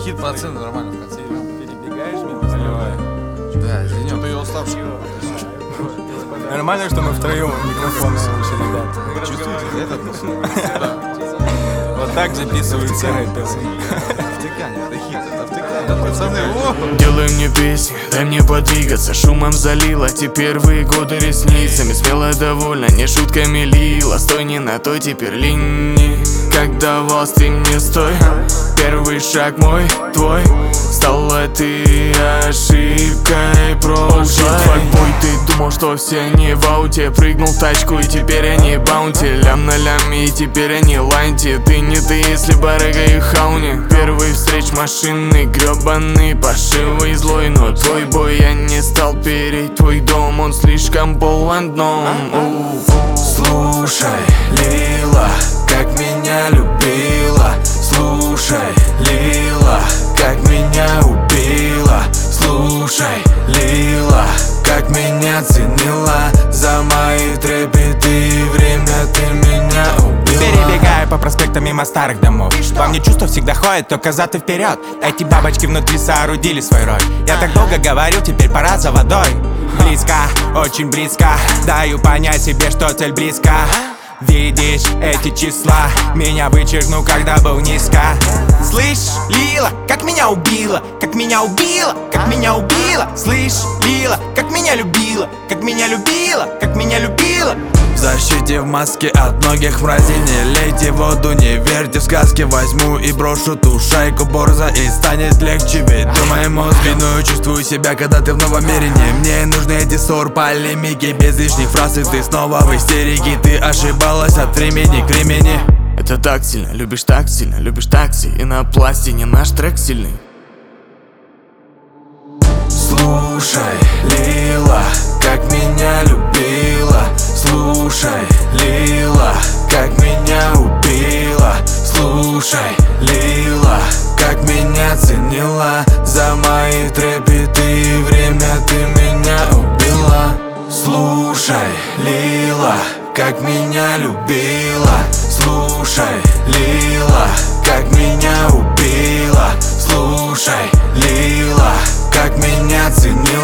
хит по цену нормально в конце. Перебегаешь мимо, заливай. Да, извини. Что-то ее уставший. Нормально, что мы втроем микрофон слушали, ребят. Чувствуете эту атмосферу? Вот так записываются рэперы. Втыкание, это хит, это втыкание. Пацаны, о! Делай мне песни, дай мне подвигаться. Шумом залила те первые годы ресницами. Смело довольна, не шутками лила. Стой не на той теперь линии. Как давал ты мне стой. Первый шаг мой, твой. Стала ты ошибкой прошлой. Факбой, ты думал, что все они в ауте. Прыгнул в тачку и теперь они баунти. Лям на ляме и теперь они ланти. Ты не ты, если барыга и хауни. Первый встреч машины, гребаный, паршивый, злой. Но твой бой я не стал переть. Твой дом, он слишком полон дном. Слушай, Лила, как меня любила. Слушай, Лила, как меня убила. Слушай, Лила, как меня ценила. За мои трепеты время ты меня убила. Перебегаю по проспектам мимо старых домов. Во мне чувства всегда ходят только зад и вперед. Эти бабочки внутри соорудили свой рой. Я так долго говорил, теперь пора за водой. Близко, очень близко. Даю понять себе, что цель близко. Видишь эти числа, меня вычеркну, когда был низко. Слышь, Лила, как меня убила, как меня убила, как меня убила. Слышь, Лила, как меня любила, как меня любила, как меня любила. В защите в маске от многих мразей. Не лейте воду, не верьте в сказки. Возьму и брошу ту шайку борза, и станет легче, ведь думай мозг. Виную чувствую себя, когда ты в новом намерении. Мне нужны эти ссор, полемики, без лишних фраз, и ты снова в истерике. Ты ошибалась от времени к времени. Это так сильно, любишь такси. И на пластине наш трек сильный. Слушай, Лила, как меня любила. Слушай, Лила, как меня убила. Слушай, Лила, как меня ценила. За мои трепеты время ты меня убила. Слушай, Лила, как меня любила. Слушай, Лила, как меня убила. Слушай, Лила, как меня ценила.